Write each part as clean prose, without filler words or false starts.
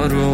یارو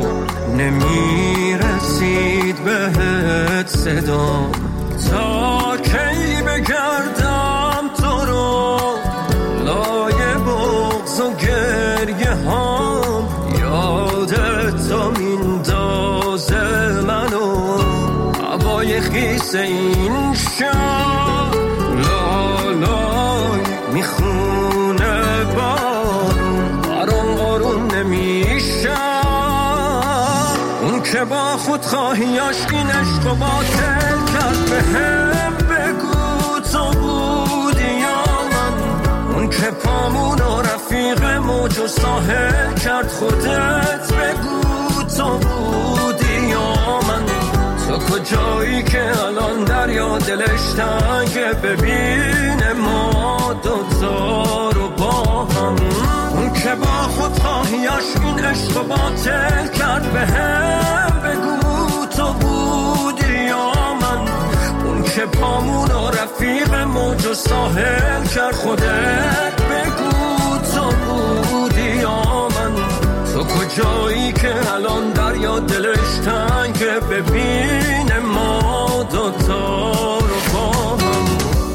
نمیرسید بهت صدام، تا کی بگردم تو رو لای بغض و گریه هام، یادت تا میندازه منو هوای خیس این شب، لالای میخونه بارون برام آروم نمیشه، اون که با خود خواهیاش این عشق و باطل کرد بهم بگو تو بودی یا من، اون که پامون و رفیق موج و ساحل کرد خودت بگو تو بودی یا من، تو کجایی که الان دریا دلش تنگه ببینه ما دوتا رو با هم، اون که با خود خواهیاش این عشق و باطل کرد بهم بگو تو بودی یا من، اون که پامون و رفیق موج و ساحل کرد خودت بگو تو بودی یا من، تو کجایی که الان دریا دلش تنگه ببینه ما دوتا رو با هم.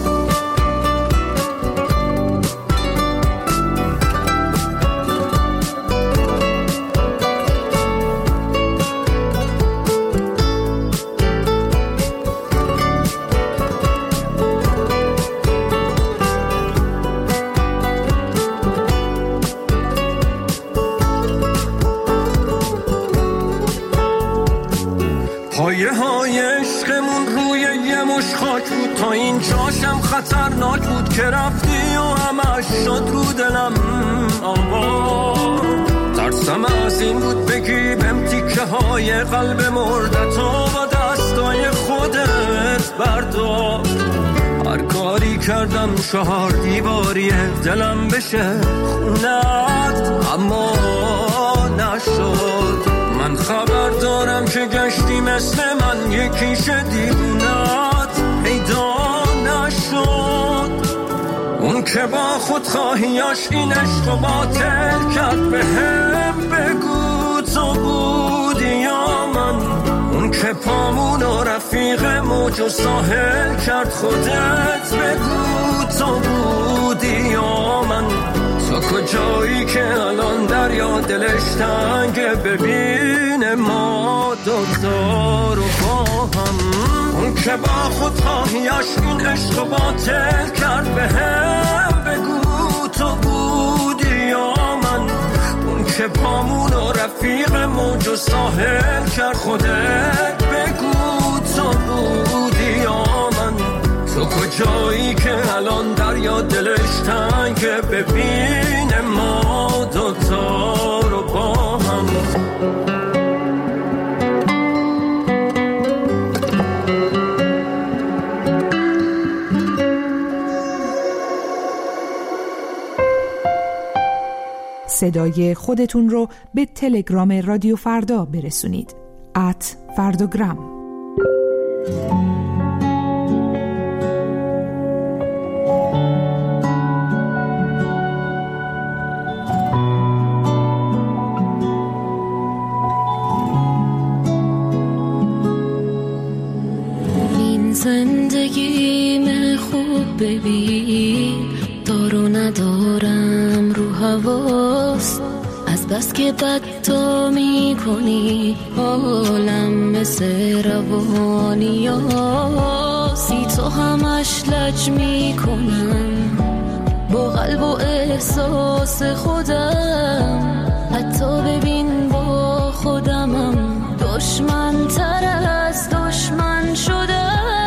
پایه های عشقمون روی یه مش خاک بود، تا این جاشم خطرناک بود که رفتی و همش شد رو دلم آوا، ترسم از این بود بگی بهم تیکه های قلب مردتو با دستای خودت بردار، هر کاری کردم 4 دیواریه دلم بشه خونت اما نشد، من خبر دارم که گشتی مثل من یکیش دیوونت پیدا نشد، اون که با خود خواهیاش این عشق و باطل کرد بهم بگو تو بودی یا من، اون که پامون و رفیق موج و ساحل کرد خودت بگو تو بودی یا من، تو کجایی که الان دریا دلش تنگه ببینه ما دوتا رو با هم، اون که با خود خواهیاش این عشق و باطل کرد بهم بگو تو بودی یا من، اون که پامون و رفیق موج و ساحل کرد خودت بگو تو بودی یا من، تو کجایی که الان دریا دلش تنگه ببینه ما دوتا رو با هم. صدای خودتون رو به تلگرام رادیو فردا برسونید @فرداگرام. زندگیم خوب ببین، دارو ندارم رو حواس، از بس که بد تو می کنی حالم مثل روانی هاسی، تو همش لج می کنم با قلب و احساس خودم، حتی ببین با خودمم دشمن تر از دشمن شدم،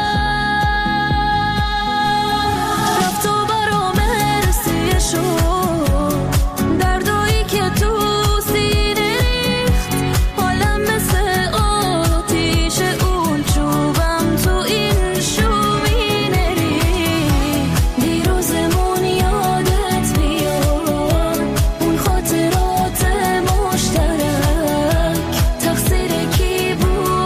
دردایی که تو سینه ریخت حالم مثل آتیش، اون چوبم تو این شومینه ریخت، دیروزمون یادت بیاد اون خاطرات مشترک، تقصیر کی بود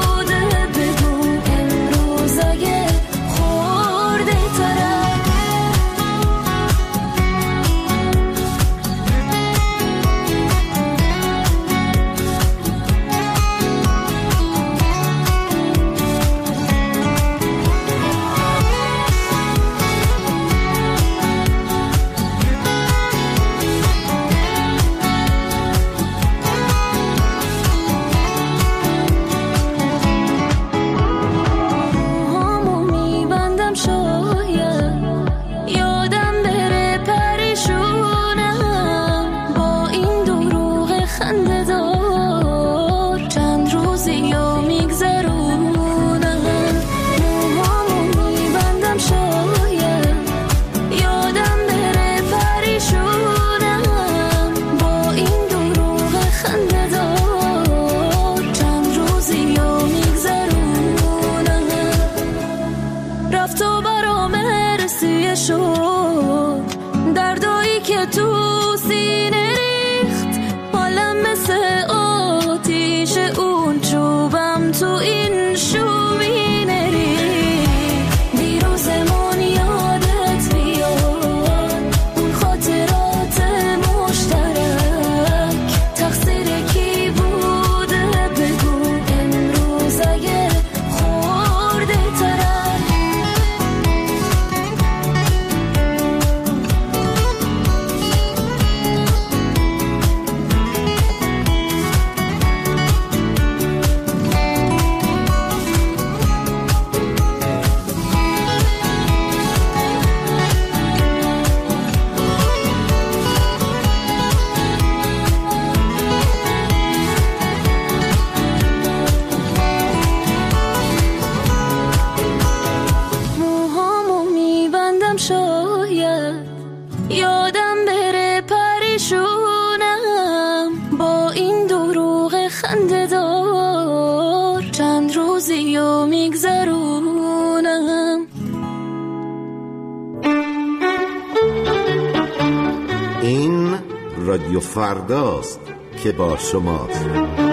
رادیو فرداست که با شماست.